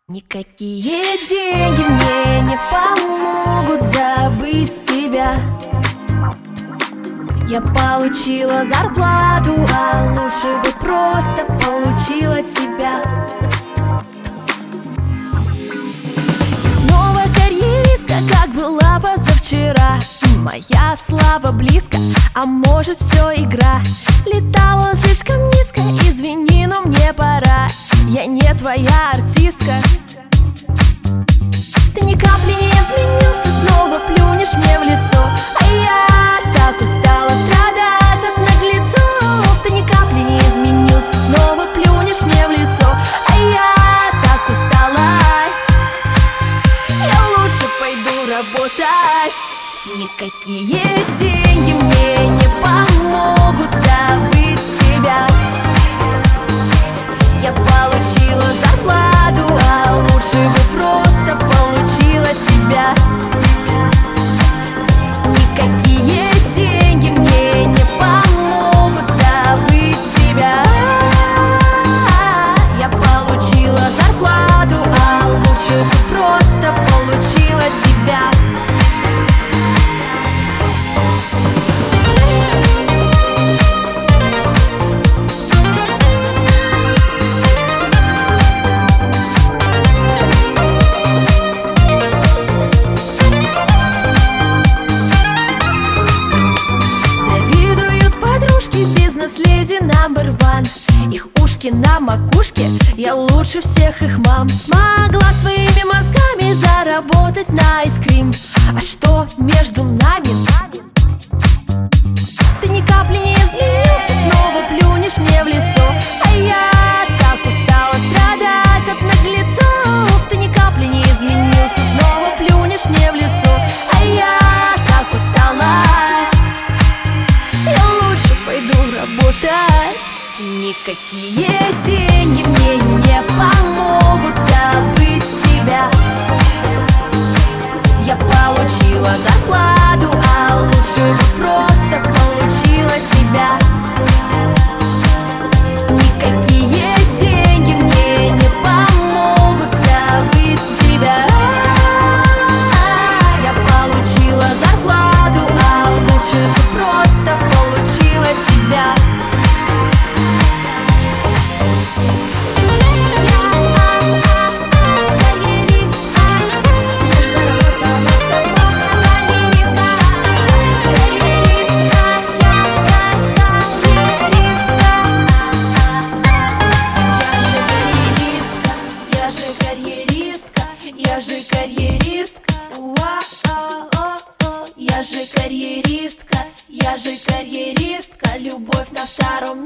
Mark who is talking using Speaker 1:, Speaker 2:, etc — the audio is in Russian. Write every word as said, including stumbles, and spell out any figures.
Speaker 1: Никакие деньги мне не помогут забыть тебя. Я получила зарплату, а лучше бы просто получила тебя. Я снова карьеристка, как была позавчера. Моя слава близко, а может все игра. Летала слишком низко, извини, но мне пора. Я не твоя артистка. Ты ни капли не изменился, снова плюнешь мне в лицо. А я так устала страдать от наглецов. Ты ни капли не изменился, снова плюнешь мне в лицо. А я так устала, я лучше пойду работать. Никакие деньги мне не помогут забыть тебя. Я получила зарплату, а лучше бы просто получила тебя. Никакие деньги мне не помогут забыть тебя. Я получила зарплату, а лучше бы просто получила тебя. Бизнес-леди number one. Их ушки на макушке, я лучше всех их мам. Смогла своими мозгами заработать на айскрим. А что между нами? Ты ни капли не изменился, снова плюнешь мне в лицо. А я так устала страдать от наглецов. Ты ни капли не изменился, снова плюнешь мне в лицо. А я так устала, я лучше пойду работать. Никакие деньги мне не помогут забыть тебя. Я получила зарплату, а лучше бы просто получила тебя. Никакие деньги мне не помогут забыть тебя. Я получила зарплату, а лучше бы просто получила тебя. Я же карьеристка, я же карьеристка, я же карьеристка, любовь на втором